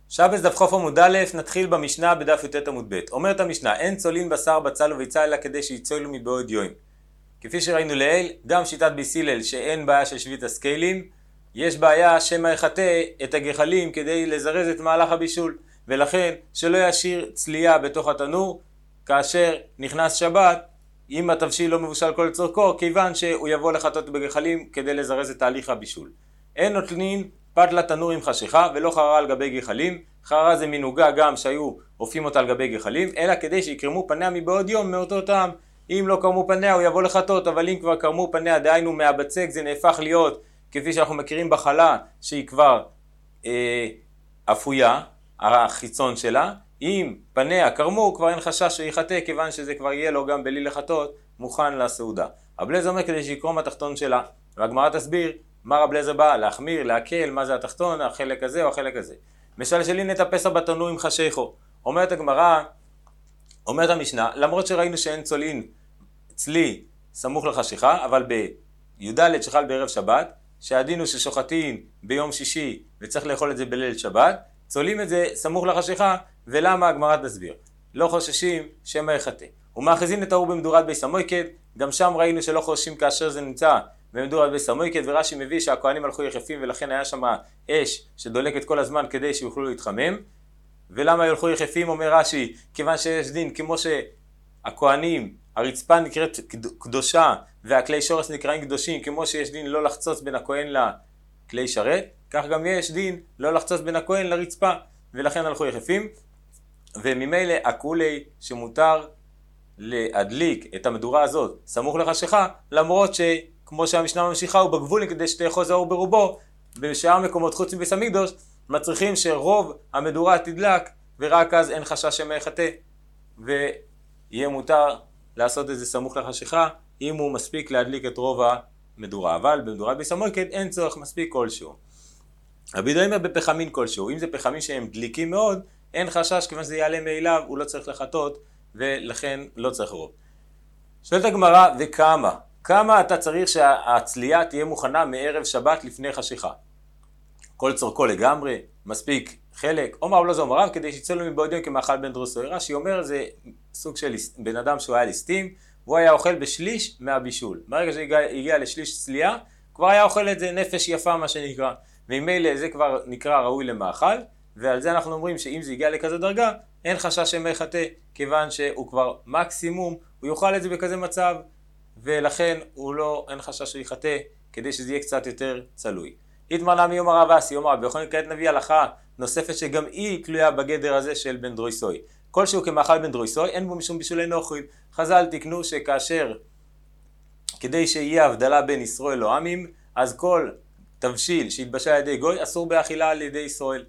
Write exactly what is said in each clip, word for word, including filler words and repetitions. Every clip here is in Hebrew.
שבס דף חוף עמוד א', נתחיל במשנה בדף י"ט עמוד ב'. אומרת המשנה, אין צולין בשר בצל וביצה אלא כדי שיצולו מבעוד יום. כפי שראינו לעיל, גם שיטת ביס הלל שאין בעיה של שביעת הסקיילים, יש בעיה שמא יחטא את הגחלים כדי לזרז את מהלך הבישול, ולכן שלא ישאיר צלייה בתוך התנור כאשר נכנס שבת, אם התבשיל לא מבושל כל צורכו, כיוון שהוא יבוא לחטות בגחלים כדי לזרז את תהליך הבישול. אין נוטלין פת לתנור עם חשיכה ולא חררה על גבי גחלים. חררה זה מנוגה גם שהיו אופים אותה על גבי גחלים, אלא כדי שיקרמו פניה מבעוד יום מאותו טעם. אם לא קרמו פניה הוא יבוא לחטות, אבל אם כבר קרמו פניה, דהיינו מהבצק, זה נהפך להיות כפי שאנחנו מכירים בחלה שהיא כבר אה, אפויה, החיצון שלה. אם פניה קרמו, כבר אין חשש שיחטא, כיוון שזה כבר יהיה לו גם בלי לחטות מוכן לסעודה. רב אליעזר אומר כדי שיקרום התחתון שלה, והגמרא תסביר מה רב אליעזר בא להחמיר, להקל, מה זה התחתון, החלק הזה או החלק הזה. משלשלין את הפסח בתנור עם חשיכו. אומרת הגמרא, אומרת המשנה, למרות שראינו שאין צולין צלי סמוך לחשיכה, אבל בי"ד שחל בערב שבת, שהדין הוא ששוחטין ביום שישי וצריך לאכול את זה בליל שבת, צולים את זה סמוך לחשיכה. ולמה? הגמרא תסביר. לא חוששים שמא יחטא. ומאחזין את האור במדורת ביס המויקד, גם שם ראינו שלא חוששים כאשר זה נמצא במדורת ביס המויקד, ורש"י מביא שהכהנים הלכו יחפים ולכן היה שם אש שדולקת כל הזמן כדי שיוכלו להתחמם. ולמה הלכו יחפים? אומר רש"י, כיוון שיש דין כמו שהכהנים, הרצפה נקראת קדושה והכלי שורש נקראים קדושים, כמו שיש דין לא לחצוץ בין הכהן לכלי שרת, כך גם יש דין לא לחצוץ בין הכהן לרצפה, ולכן הלכו יחפים. וממילא הכולי שמותר להדליק את המדורה הזאת סמוך לחשיכה, למרות שכמו שהמשנה ממשיכה הוא בגבול כדי שתאחוז האור ברובו, בשאר מקומות חוץ מביס המקדוש מצריכים שרוב המדורה תדלק, ורק אז אין חשש שמא יחטא, ויהיה מותר לעשות את זה סמוך לחשיכה אם הוא מספיק להדליק את רוב המדורה. אבל במדורת ביס המויקד אין צורך מספיק כלשהו. רבי יהודה אומר בפחמין כלשהו, אם זה פחמים שהם דליקים מאוד, אין חשש, כיוון שזה יעלה מאליו, הוא לא צריך לחטות, ולכן לא צריך רוב. שואלת הגמרא, וכמה? כמה אתה צריך שהצלייה תהיה מוכנה מערב שבת לפני חשיכה? כל צורכו לגמרי, מספיק חלק, אומר לא זו אומריו, כדי שיצאו לו מבעוד יום כמאכל בן דרוסו. רש"י אומר, זה סוג של בן אדם שהוא היה ליסטים, והוא היה אוכל בשליש מהבישול. ברגע שהגיע לשליש צלייה, כבר היה אוכל את זה נפש יפה, מה שנקרא. וממילא זה כבר נקרא ראוי למאכל, ועל זה אנחנו אומרים שאם זה הגיע לכזה דרגה, אין חשש שמא יחטא, כיוון שהוא כבר מקסימום, הוא יאכל את זה בכזה מצב, ולכן הוא לא, אין חשש שהוא יחטא, כדי שזה יהיה קצת יותר צלוי. התמרנה מיום הרב אסי, יום הרב, ויכולים כעת נביא הלכה נוספת שגם היא תלויה בגדר הזה של בן דרויסוי. כלשהו כמאכל בן דרויסוי, אין בו משום בישולי נוכרים. חז"ל תקנו שכאשר, כדי שיהיה הבדלה בין ישראל או עמים, אז כל תבשיל שהתבשל על ידי גוי אסור באכילה על ידי ישראל.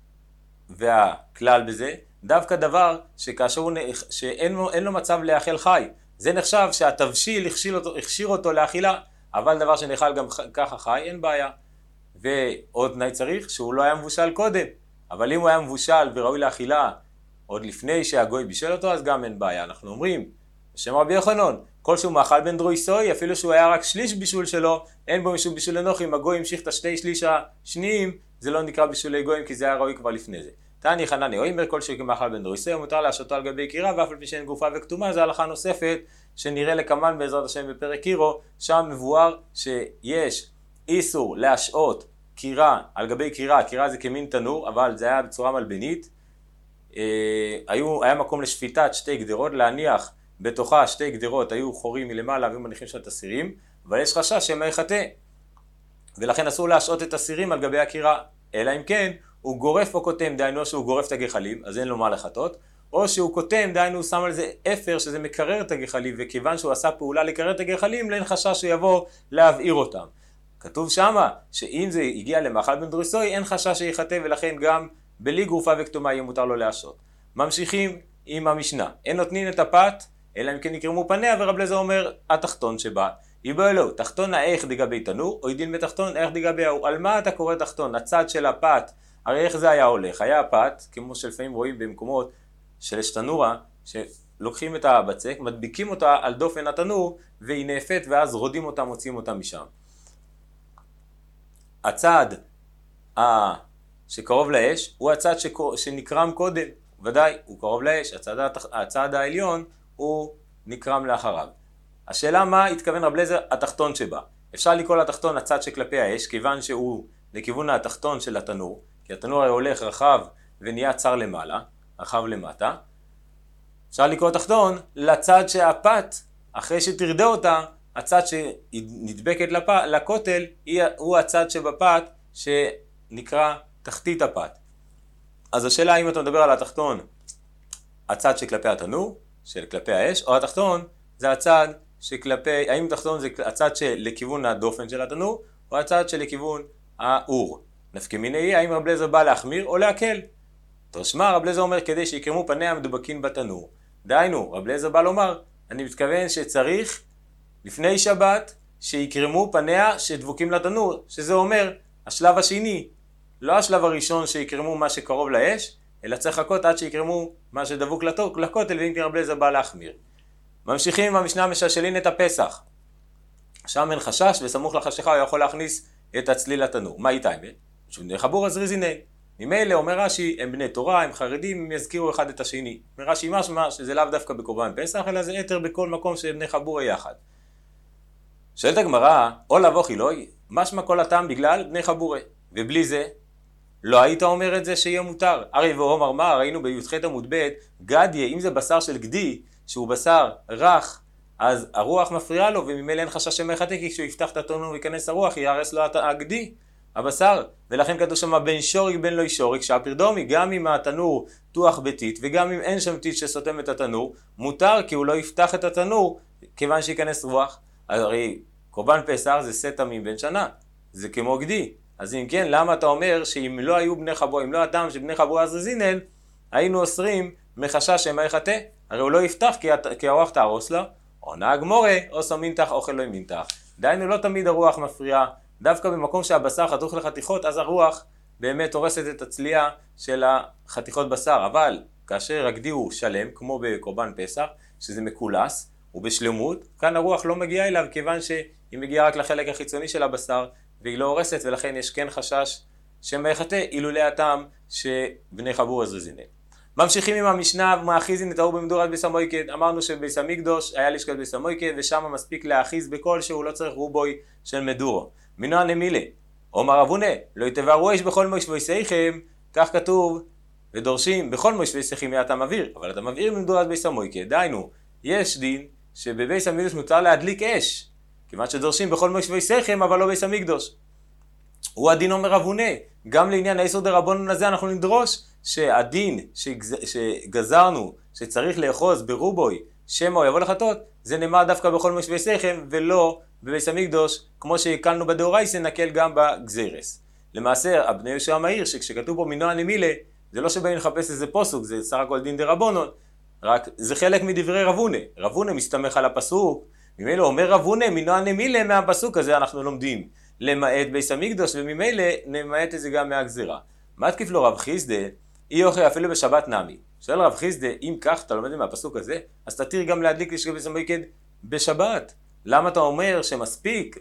והכלל בזה, דווקא דבר שכאשר הוא, שאין לו, אין לו מצב לאכיל חי, זה נחשב שהתבשיל הכשיר אותו, הכשיר אותו לאכילה, אבל דבר שנאכל גם ככה חי, אין בעיה. ועוד תנאי צריך שהוא לא היה מבושל קודם, אבל אם הוא היה מבושל וראוי לאכילה עוד לפני שהגוי בישל אותו, אז גם אין בעיה. אנחנו אומרים, בשם רבי יוחנן, כלשהו מאכל בן דרויסוי, אפילו שהוא היה רק שליש בישול שלו, אין בו משום בישול לנוחים, הגוי המשיך את השתי שליש השניים, זה לא נקרא בישולי גויים, כי זה היה ראוי כבר לפני זה. תעני חנני, או אם כלשהו כמאכל בן דרויסוי, מותר להשתו על גבי קירה, ואף על פי שאין גופה וכתומה, זו הלכה נוספת שנראה לקמן בעזרת השם בפרק קירו, שם מבואר שיש איסור להשעות קירה על גבי קירה. קירה זה כמין תנור, אבל זה היה בצורה מלבנית. אה, היו, היה מקום לשפיטת שתי גדרות, להניח בתוכה שתי גדרות, היו חורים מלמעלה והיו מניחים של הסירים, אבל יש חשש שמא יחטא, ולכן אסור להשעות את הסירים על גבי הקירה, אלא אם כן הוא גורף או קוטם, דהיינו שהוא גורף את הגחלים, אז אין לו מה לחטות, או שהוא קוטם, דהיינו הוא שם על זה אפר שזה מקרר את הגחלים, וכיוון שהוא עשה פעולה לקרר את הגחלים, אין חשש שהוא יבוא להבעיר אותם. כתוב שמה שאם זה הגיע למאכל בן דרויסוי, אין חשש שיחטא, ולכן גם בלי גרופה וכתומה יהיה מותר לו להשעות. ממשיכים עם המשנה, אין נותנים את הפת, אלא אם כן יקרמו פניה, ורב אליעזר אומר התחתון שבה. יבוא אלוהו, תחתון האיך דגבי תנור, או ידין בתחתון איך דגבי ההוא. על מה אתה קורא תחתון? הצד של הפת, הרי איך זה היה הולך? היה הפת, כמו שלפעמים רואים במקומות של תנורה, שלוקחים את הבצק, מדביקים אותה על דופן התנור, והיא נאפת, ואז רודים אותה, מוציאים אותה משם. הצד שקרוב לאש הוא הצד שנקרם קודם, ודאי הוא קרוב לאש, הצד, הצד העליון הוא נקרם לאחריו. השאלה מה התכוון רב אליעזר התחתון שבה. אפשר לקרוא לתחתון הצד שכלפי האש, כיוון שהוא לכיוון התחתון של התנור, כי התנור הולך רחב ונהיה צר למעלה, רחב למטה. אפשר לקרוא תחתון לצד שהפת, אחרי שתרדה אותה, הצד שנדבקת לפ... לכותל הוא הצד שבפת שנקרא תחתית הפת. אז השאלה האם אתה מדבר על התחתון, הצד שכלפי התנור, של כלפי האש, או התחתון זה הצד שכלפי, האם התחתון זה הצד שלכיוון הדופן של התנור, או הצד שלכיוון האור. נפקא מינה היא, האם רב אליעזר בא להחמיר או להקל? תשמע, רב אליעזר אומר כדי שיקרמו פניה המדובקים בתנור. דהיינו, רב אליעזר בא לומר, אני מתכוון שצריך לפני שבת שיקרמו פניה שדבוקים לתנור, שזה אומר השלב השני, לא השלב הראשון שיקרמו מה שקרוב לאש, אלא צריך לחכות עד שיקרמו מה שדבוק לכותל, ואם כי רב אליעזר בא להחמיר. ממשיכים עם המשנה משלשלין את הפסח. שם אין חשש וסמוך לחשיכה הוא יכול להכניס את הצליל לתנור. מה איתה? בני חבורה זריזינן. ממילא אומר רש"י, הם בני תורה, הם חרדים, הם יזכירו אחד את השני. אומר רש"י משמע שזה לאו דווקא בקורבן פסח, אלא זה יתר בכל מקום של בני חבורה יחד. שואלת הגמרא, או לבוא חילוי, משמע כל הטעם בגלל בני חבורה. ובלי זה, לא היית אומר את זה שיהיה מותר. הרי ואומר מה, ראינו בי"ח עמוד ב', גדיה, אם זה בשר של גדי, שהוא בשר רך, אז הרוח מפריעה לו, וממילא אין חשש שמחטא, כי כשהוא יפתח את התנור וייכנס הרוח, יהרס לו הגדי, הבשר. ולכן כתוב שם בין שוריק בין לא שוריק, שהפרדומי, גם אם התנור תוח ביתית, וגם אם אין שם טיט שסותם את התנור, מותר כי הוא לא יפתח את התנור, כיוון שיכנס רוח. הרי קורבן פסח זה שא תמים בן שנה, זה כמו גדי. אז אם כן, למה אתה אומר שאם לא היו בני חבורה, אם לא הטעם שבני חבורה זריזינן, היינו אוסרים מחשש שמה יחטא? הרי הוא לא יפתח כי, כי הרוח תהרוס לו, או נהג מורה, או שם מינתח, אוכל לא מינתח. דהיינו לא תמיד הרוח מפריעה, דווקא במקום שהבשר חתוך לחתיכות, אז הרוח באמת הורסת את הצלייה של החתיכות בשר. אבל כאשר הגדי הוא שלם, כמו בקורבן פסח, שזה מקולס, ובשלמות, כאן הרוח לא מגיעה אליו, כיוון שהיא מגיעה רק לחלק החיצוני של הבשר, והיא לא הורסת, ולכן יש כן חשש שמא יחטא, אילולא הטעם שבני חבורה זריזינן. ממשיכים עם המשנה, מאחיזין את האור במדורת ביס המויקד. אמרנו שבביס המקדוש היה לשכת ביס המויקד, ושם מספיק להאחיז בכל שהוא לא צריך רובוי של מדורו. מנוע נמילה, אומר אבונה, לא יתבערו אש בכל מושבי שיכם, כך כתוב, ודורשים בכל מושבי שיכם אתה מבעיר, אבל אתה מבעיר במדורת ביס המויקד. דהיינו, יש דין שבביס המקדוש מותר להדליק אש, כיוון שדורשים בכל מושבי שיכם, אבל לא ביס המקדוש. הוא הדין אומר אבונה, גם לעניין האיסור דרבנן הזה אנחנו נדרוש שהדין שגז... שגזרנו שצריך לאחוז ברובוי שמא הוא יבוא לחטות, זה נאמר דווקא בכל מושבי שיכם ולא בביס המקדוש, כמו שהקלנו בדאורייתא נקל גם בגזירס. למעשה, הבני יהושע המאיר, שכשכתוב פה מנוע נמילה, זה לא שבאים לחפש איזה פוסוק, זה סך הכל דין דרבנן, רק זה חלק מדברי רבונה. רבונה מסתמך על הפסוק, ממילא אומר רבונה מנוע נמילה מהפסוק הזה אנחנו לומדים למעט ביס המקדוש, וממילא נמעט את זה גם מהגזירה. מה תקיף לו רב חיסדא, אי אוכל אפילו בשבת נמי. שואל רב חיסדא, אם כך אתה לומד מהפסוק הזה, אז תתיר גם להדליק לשכב ביס המויקד בשבת. למה אתה אומר שמספיק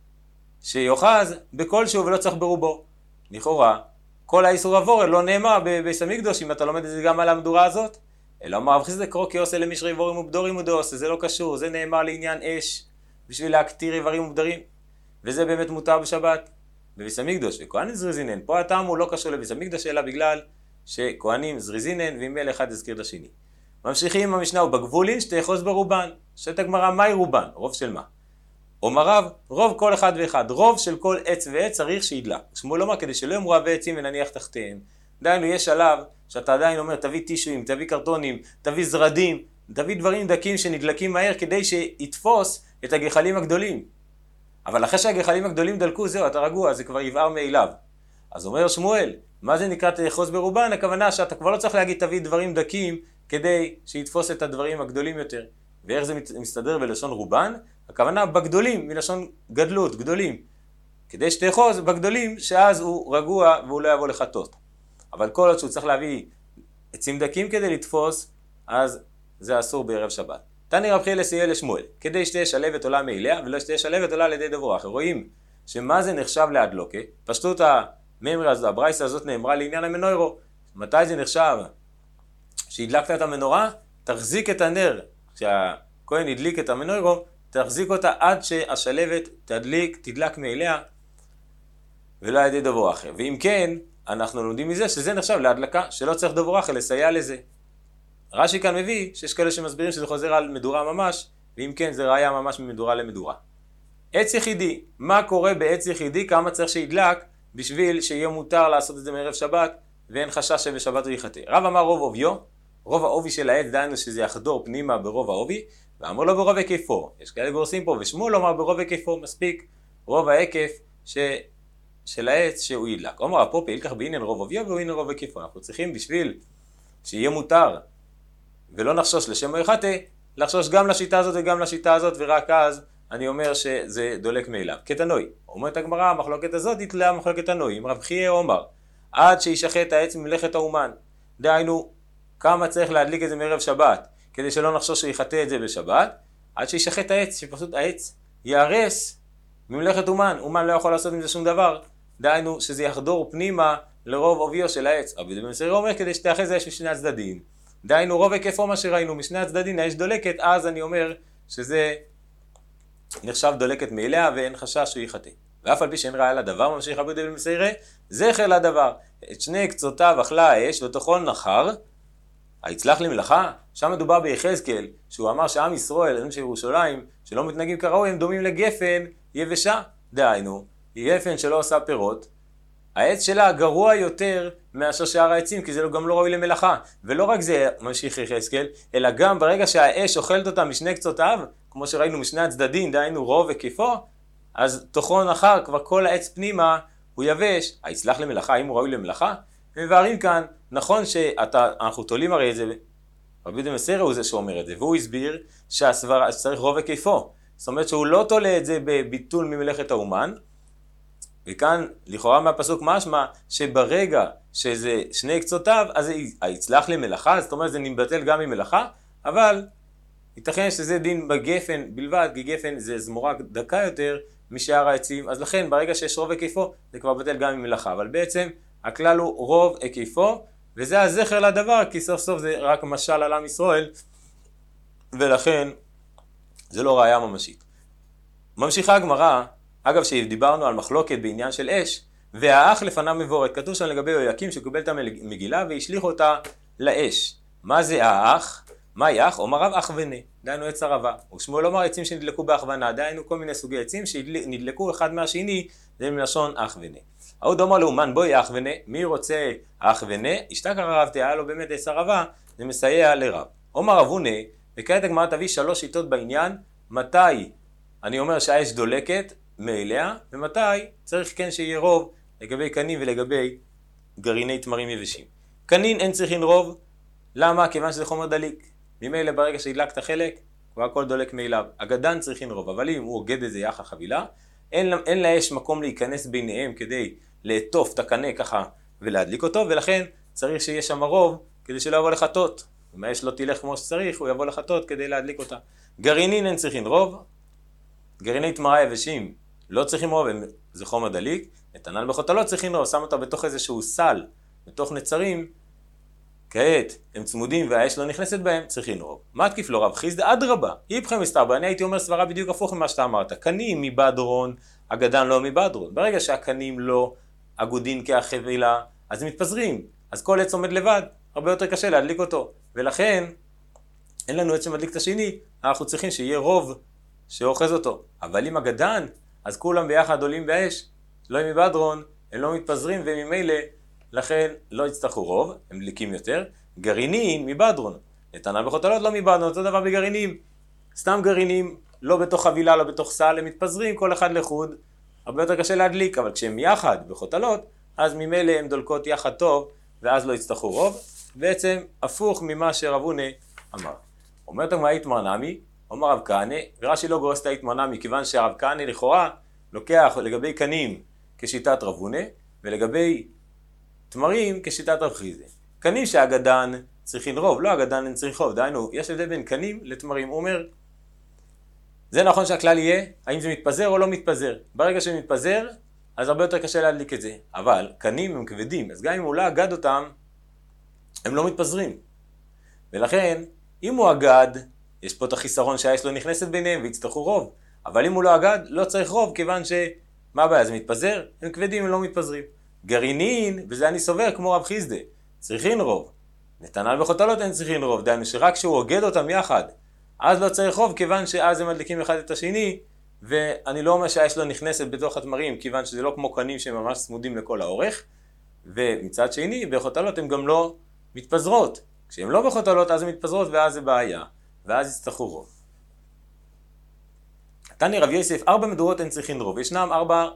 שיוחז בכל שהוא ולא צריך ברובו? לכאורה, כל האיסור עבור לא נאמר בביס המקדוש, אם אתה לומד את זה גם על המדורה הזאת. אלא אומר רב חיסדא, קרוא כי עושה למשרי איבורים ובדורים ודעושה, זה לא קשור, זה נאמר לעניין אש, בשביל להקטיר איברים ובדרים. וזה באמת מותר בשבת, בביס המקדוש, וכהנים זריזינן. פה הטעם הוא לא קשור לביס המקדוש, אלא בגלל שכהנים זריזינן, ועם אלה אחד הזכיר את השני. ממשיכים עם המשנה, ובגבולין שתאחוז ברובן. שאת הגמרא, מהי רובן? רוב של מה? אומר רב, רוב כל אחד ואחד, רוב של כל עץ ועץ צריך שידלק. שמואל אומר, כדי שלא יאמרו רבי עצים ונניח תחתיהם. דהיינו, יש שלב שאתה עדיין אומר, תביא טישויים, תביא קרטונים, תביא זרדים, תביא דברים דקים שנדלקים מהר, כדי שיתפוס את הגחלים הגדולים. אבל אחרי שהגחלים הגדולים דלקו, זהו, אתה רגוע, זה כבר יבער מאליו. אז אומר שמואל, מה זה נקרא תאחוז ברובן? הכוונה שאתה כבר לא צריך להגיד תביא דברים דקים, כדי שיתפוס את הדברים הגדולים יותר. ואיך זה מסתדר בלשון רובן? הכוונה בגדולים, מלשון גדלות, גדולים. כדי שתאחוז בגדולים, שאז הוא רגוע והוא לא יבוא לחטות. אבל כל עוד שהוא צריך להביא עצים דקים כדי לתפוס, אז זה אסור בערב שבת. תני רב חייא לסייע לשמואל, כדי שתהיה שלבת עולה מאליה, ולא שתהיה שלבת עולה על ידי דברו אחר. רואים שמה זה נחשב להדלוקה? פשטות ממרי, אז הברייסה הזאת נאמרה לעניין המנוירו. מתי זה נחשב? שהדלקת את המנורה, תחזיק את הנר. כשהכהן הדליק את המנוירו, תחזיק אותה עד שהשלבת תדליק, תדלק מאליה, ולא על ידי דבור אחר. ואם כן, אנחנו לומדים מזה שזה נחשב להדלקה, שלא צריך דבור אחר לסייע לזה. רש"י כאן מביא שיש כאלה שמסבירים שזה חוזר על מדורה ממש, ואם כן זה ראיה ממש ממדורה למדורה. עץ יחידי, מה קורה בעץ יחידי? כמה צריך שידלק בשביל שיהיה מותר לעשות את זה מערב שבת, ואין חשש שבשבת הוא יחטא. רב אמר רוב עוביו, רוב העובי של העץ, דהיינו שזה יחדור פנימה ברוב העובי, ואמר לו ברוב היקפו. יש כאלה גורסים פה, ושמואל אמר ברוב היקפו, מספיק רוב ההיקף ש... של העץ שהוא ידלק. אומר הפופי, ילקח בעניין רוב עוביו והוא עניין רוב היקפו. אנחנו צריכים בשביל שיהיה מותר ולא נחשוש לשם הוא יחטא, לחשוש גם לשיטה הזאת וגם לשיטה הזאת, ורק אז אני אומר שזה דולק מאליו. כתנוי, אומרת הגמרא, המחלוקת הזאת היא תלויה מחלוקת תנוי. אם רב חייא אומר, עד שישחט העץ ממלאכת האומן, דהיינו, כמה צריך להדליק את זה מערב שבת, כדי שלא נחשוש שיחטא את זה בשבת, עד שישחט העץ, שפשוט העץ יהרס ממלאכת אומן, אומן לא יכול לעשות עם זה שום דבר, דהיינו שזה יחדור פנימה לרוב עוביו של העץ. רבי דוד בן מסעירא אומר, כדי שתאחז האש משני הצדדים, דהיינו רוב היקפו מה שראינו, משני הצדדים האש דולקת, אז אני אומר שזה נחשב דולקת מאליה ואין חשש שהוא יחטא. ואף על פי שאין ראיה לדבר, ממשיך רבי דוד בן מסעירא, זכר לדבר, את שני קצותיו אכלה האש ותוכו נחר, היצלח למלאכה. שם מדובר ביחזקאל, שהוא אמר שעם ישראל, אנשים של ירושלים, שלא מתנהגים כראוי, הם דומים לגפן יבשה, דהיינו, היא גפן שלא עושה פירות, העץ שלה גרוע יותר מאשר שאר העצים, כי זה גם לא ראוי למלאכה. ולא רק זה, ממשיך יחזקאל, אלא גם ברגע שהאש אוכלת אותה משני קצותיו, כמו שראינו משני הצדדים, דהיינו רוב היקפו, אז תוכו נחר, כבר כל העץ פנימה הוא יבש. היצלח למלאכה, האם הוא ראוי למלאכה? ומבארים כאן, נכון שאנחנו תולים הרי את זה, רבי דוד בן מסעירא הוא זה שאומר את זה, והוא הסביר שהסבר, שצריך רוב היקפו. זאת אומרת שהוא לא תולה את זה בביטול ממלאכת האומן, וכאן לכאורה מהפסוק משמע שברגע שזה שני קצותיו, אז היצלח למלאכה, זאת אומרת זה נבטל גם ממלאכה, אבל ייתכן שזה דין בגפן בלבד, כי גפן זה זמורה דקה יותר משאר העצים, אז לכן ברגע שיש רוב היקפו זה כבר בטל גם ממלאכה, אבל בעצם הכלל הוא רוב היקפו, וזה הזכר לדבר, כי סוף סוף זה רק משל על עם ישראל, ולכן זה לא ראיה ממשית. ממשיכה הגמרא, אגב שדיברנו על מחלוקת בעניין של אש, והאח לפניו מבורת, כתוב שם לגבי יהויקים שקיבל את המגילה והשליך אותה לאש. מה זה האח? מה אח? אומר רב אח ונה, דהיינו עץ ערבה. ושמואל אומר עצים שנדלקו בהכוונה, דהיינו כל מיני סוגי עצים שנדלקו אחד מהשני, זה מלשון אח ונה. ההוא אומר לאומן בואי אח ונה, מי רוצה אח ונה? השתכר הרב תהיה לו באמת עץ ערבה, זה מסייע לרב. אומר רב ונה, וכעת הגמרא תביא שלוש שיטות בעניין, מתי אני אומר שהאש דולקת מאליה, ומתי צריך כן שיהיה רוב לגבי קנים ולגבי גרעיני תמרים יבשים. קנין אין צריכים רוב, למה? כיוון שזה חומר דליק. ממילא ברגע שהדלקת חלק, כבר הכל דולק מאליו. הגדן צריכים רוב, אבל אם הוא אוגד את זה יחד חבילה, אין, אין לאש מקום להיכנס ביניהם כדי לעטוף את הקנה ככה ולהדליק אותו, ולכן צריך שיהיה שם רוב כדי שלא יבוא לחטות. אם האש לא תלך כמו שצריך, הוא יבוא לחטות כדי להדליק אותה. גרעינין אין צריכים רוב, גרעיני תמרה יבשים לא צריכים רוב, זה חומר דליק. נתנן בחוטלות צריכים רוב, שם אותה בתוך איזשהו סל, בתוך נצרים, כעת הם צמודים והאש לא נכנסת בהם, צריכים רוב. מה תקיף לו רב חיסדא? אדרבה, איפכם מסתברא, אני הייתי אומר סברה בדיוק הפוך ממה שאתה אמרת, קנים מבדרון, הגדן לא מבדרון. ברגע שהקנים לא אגודין כחבילה, אז הם מתפזרים, אז כל עץ עומד לבד, הרבה יותר קשה להדליק אותו, ולכן אין לנו עץ שמדליק את השני, אנחנו צריכים שיהיה רוב שאוחז אותו. אבל אם הגדן, אז כולם ביחד עולים באש, לא הם מבדרון, הם לא מתפזרים, וממילא לכן לא יצטרכו רוב, הם דליקים יותר. גרעינין מבדרון, נתנן בחוטלות לא מבדרון, אותו דבר בגרעינים. סתם גרעינים, לא בתוך חבילה, לא בתוך סל, הם מתפזרים כל אחד לחוד, הרבה יותר קשה להדליק, אבל כשהם יחד בחוטלות, אז ממילא הם דולקות יחד טוב, ואז לא יצטרכו רוב. בעצם הפוך ממה שרב הונא אמר. אומרת הגמרא איתמר נמי, אומר רב כהנא, ורש"י לא גורס את האיתמר נמי, כיוון שהרב כהנא לכאורה לוקח לגבי קנים כשיטת רב הונא, ולגבי תמרים כשיטת רב חיסדא. קנים שהגדן צריכים רוב, לא הגדן אין צריך רוב, דהיינו, יש הבדל בין קנים לתמרים. הוא אומר, זה נכון שהכלל יהיה, האם זה מתפזר או לא מתפזר. ברגע שמתפזר, אז הרבה יותר קשה להדליק את זה. אבל קנים הם כבדים, אז גם אם הוא לא אגד אותם, הם לא מתפזרים. ולכן, אם הוא אגד, יש פה את החיסרון שהאש לא נכנסת ביניהם ויצטרכו רוב. אבל אם הוא לא אגד, לא צריך רוב, כיוון ש... מה הבעיה? זה מתפזר? הם כבדים, הם לא מתפזרים. גרעינין, וזה אני סובר כמו רב חיסדה, צריכים רוב. נתנאל וחותלות אין צריכים רוב, דהיינו שרק כשהוא אוגד אותם יחד, אז לא צריך רוב, כיוון שאז הם מדליקים אחד את השני, ואני לא אומר שהאש לא נכנסת בתוך התמרים, כיוון שזה לא כמו קנים שהם ממש צמודים לכל האורך, ומצד שני, בחותלות הן גם לא מתפזרות. כשהן לא בחותלות, אז הן מתפזרות, ואז זה בעיה, ואז יצטרכו רוב. תני רב יוסף, ארבע מדורות אין צריכים רוב. ישנם ארבע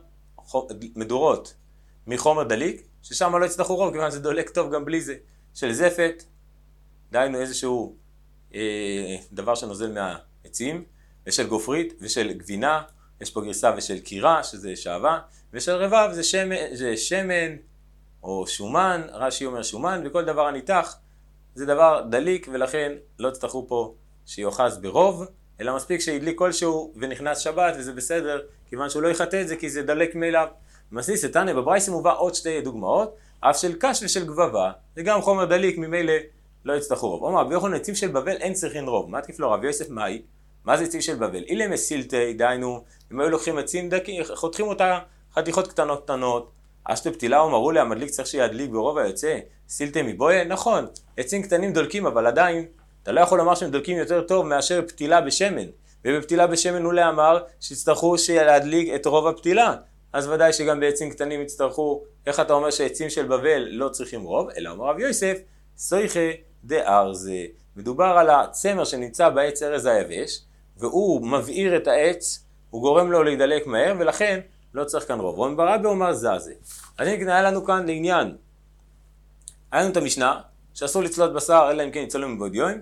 מדורות מחומר דליק, ששם לא יצטרכו רוב, כיוון שזה דולק טוב גם בלי זה. של זפת, דהיינו איזשהו אה, דבר שנוזל מהעצים, ושל גופרית, ושל גבינה, יש פה גרסה ושל קירה, שזה שעבה, ושל רבב, זה שמן, זה שמן או שומן, רש"י אומר שומן, וכל דבר הניתח, זה דבר דליק, ולכן לא תצטרכו פה שיוחז ברוב, אלא מספיק שידליק כלשהו ונכנס שבת, וזה בסדר, כיוון שהוא לא יחטא את זה, כי זה דלק מאליו. מסיס תניא בברייתא מובא עוד שתי דוגמאות, אף של קש ושל גבבה, זה גם חומר דליק, ממילא לא יצטרכו רוב. אומר, רבי יוחנן, עצים של בבל אין צריכים רוב. מה תקיף לו רב יוסף? מהי? מה זה עצים של בבל? אילה מסילתי, דהיינו, אם היו לוקחים עצים דקים, חותכים אותה חתיכות קטנות קטנות, אשתו פתילה ומראו לה, המדליק צריך שידליק ברוב היוצא, סילתי מבויה? נכון, עצים קטנים דולקים, אבל עדיין, אתה לא יכול לומר שהם דולקים יותר טוב מאשר פתילה בשמן, ובפתילה בשמן הוא לאמר שיצטרכו שידליק את רוב הפתילה. אז ודאי שגם בעצים קטנים יצטרכו, איך אתה אומר שעצים של בבל לא צריכים רוב, אלא אומר רב יוסף, סויכה דארזה. מדובר על הצמר שנמצא בעץ ארז היבש, והוא מבעיר את העץ, הוא גורם לו להידלק מהר, ולכן לא צריך כאן רוב. רבי ברבא אומר זזה. אז הנה היה לנו כאן לעניין. היה לנו את המשנה, שאסור לצלות בשר, אלא אם כן יצלו מבעוד יום,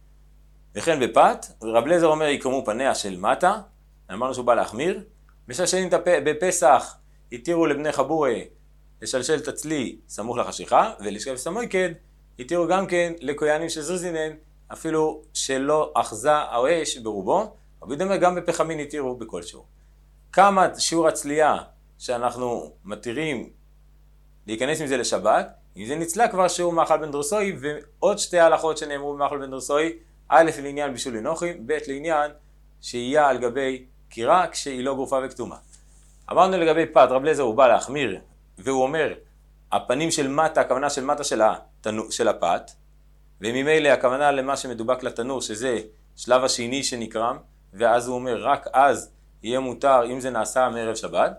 וכן בפת, ורב אליעזר אומר יקרמו פניה של מטה, אמרנו שהוא בא להחמיר, משלשלים בפסח, התירו לבני חבורי לשלשל את הצלי סמוך לחשיכה, ולשכב סמויקד, התירו גם כן לכהנים של זריזינן, אפילו שלא אחזה האש ברובו, רבי דמר גם בפחמין התירו בכלשהו. כמה שיעור הצלייה שאנחנו מתירים להיכנס עם זה לשבת, אם זה נצלה כבר שיעור מאכל בן דרוסוי, ועוד שתי הלכות שנאמרו במאכל בן דרוסוי, א' לעניין בישול לנוחים, ב' לעניין שיהיה על גבי קירה כשהיא לא גרופה וכתומה. אמרנו לגבי פת, רב אליעזר הוא בא להחמיר, והוא אומר, הפנים של מטה, הכוונה של מטה של, התנו, של הפת, וממילא הכוונה למה שמדובק לתנור, שזה שלב השני שנקרם, ואז הוא אומר, רק אז יהיה מותר אם זה נעשה מערב שבת.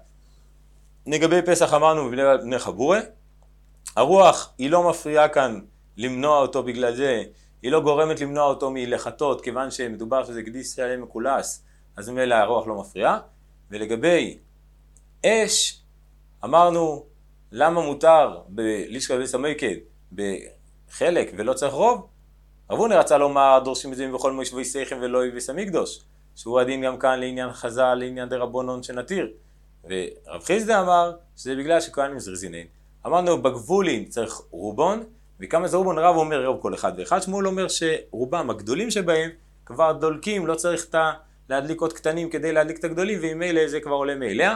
לגבי פסח אמרנו בבני חבורה, הרוח היא לא מפריעה כאן למנוע אותו בגלל זה, היא לא גורמת למנוע אותו מלחטות, כיוון שמדובר שזה קדיש ישראל מקולס, אז ממילא הרוח לא מפריעה. ולגבי אש, אמרנו למה מותר בלישכב וסמויקד בחלק ולא צריך רוב? רב הונר רצה לומר דורשים את זה בכל מושבי סייכם ולא יבס המקדוש, שהוא הדין גם כאן לעניין חז"ל, לעניין דרבנן שנתיר. ורב חיסדא אמר שזה בגלל שכהנים זריזינן. אמרנו בגבולין צריך רובון, וכמה זה רובון רב אומר רוב כל אחד ואחד. שמואל אומר שרובם הגדולים שבהם כבר דולקים, לא צריך את להדליק עוד קטנים כדי להדליק את הגדולים, וממילא זה כבר עולה מאליה.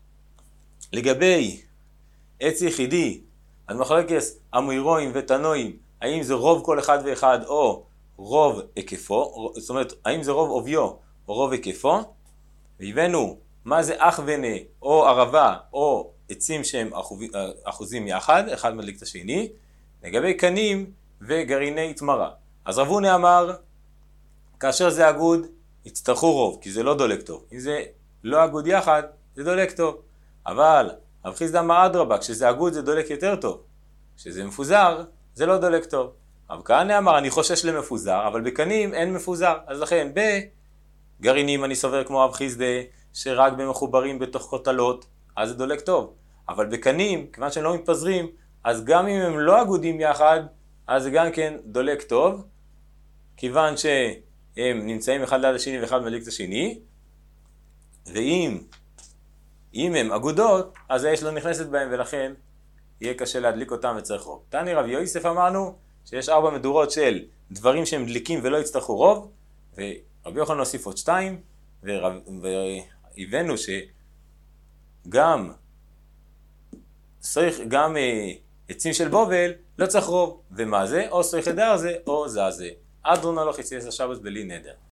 לגבי עץ יחידי, אז מחלוקת אמוירואים ותנואים, האם זה רוב כל אחד ואחד או רוב היקפו, זאת אומרת, האם זה רוב עוביו או רוב היקפו, והבאנו מה זה אח ונה או ערבה או עצים שהם אחוזים יחד, אחד מדליק את השני. לגבי קנים וגרעיני תמרה, אז רב הונא אמר, כאשר זה אגוד, יצטרכו רוב, כי זה לא דולק טוב. אם זה לא אגוד יחד, זה דולק טוב. אבל רב חיסדא אמר אדרבה, כשזה אגוד זה דולק יותר טוב. כשזה מפוזר, זה לא דולק טוב. רב כהנא אמר, אני חושש למפוזר, אבל בקנים אין מפוזר. אז לכן, בגרעינים אני סובר כמו רב חיסדא, שרק במחוברים בתוך כותלות, אז זה דולק טוב. אבל בקנים, כיוון שהם לא מתפזרים, אז גם אם הם לא אגודים יחד, אז זה גם כן דולק טוב, כיוון שהם נמצאים אחד ליד השני ואחד מדליק את השני, ואם אם הם אגודות, אז האש לא נכנסת בהם, ולכן יהיה קשה להדליק אותם וצריך רוב. תני רב יוסף אמרנו שיש ארבע מדורות של דברים שהם דליקים ולא יצטרכו רוב, ורבי יוחנן הוסיף עוד שתיים, והבאנו שגם סויך, גם אה, עצים של בובל, לא צריך רוב. ומה זה? או סויך הדר זה, או זה זה. אדרון הלוך יצייס השבוס בלי נדר.